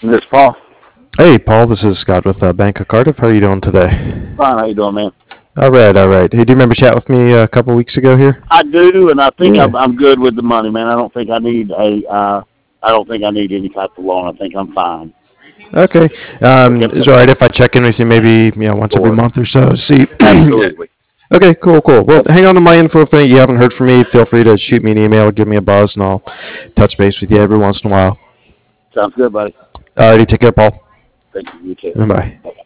This Paul. Hey, Paul, this is Scott with Bank of Cardiff. How are you doing today? Fine. How you doing, man? All right, all right. Hey, do you remember chatting with me a couple weeks ago here? I do, and I think Yeah. I'm good with the money, man. I don't think I need I don't think I need any type of loan. I think I'm fine. Okay. Okay. Is it all right if I check in with you maybe once every Sure. month or so? See. Absolutely. Okay, cool, cool. Well, Yep. hang on to my info if you haven't heard from me. Feel free to shoot me an email, give me a buzz, and I'll touch base with you every once in a while. Sounds good, buddy. Alrighty, take care, Paul. Thank you. You too. Bye. Bye.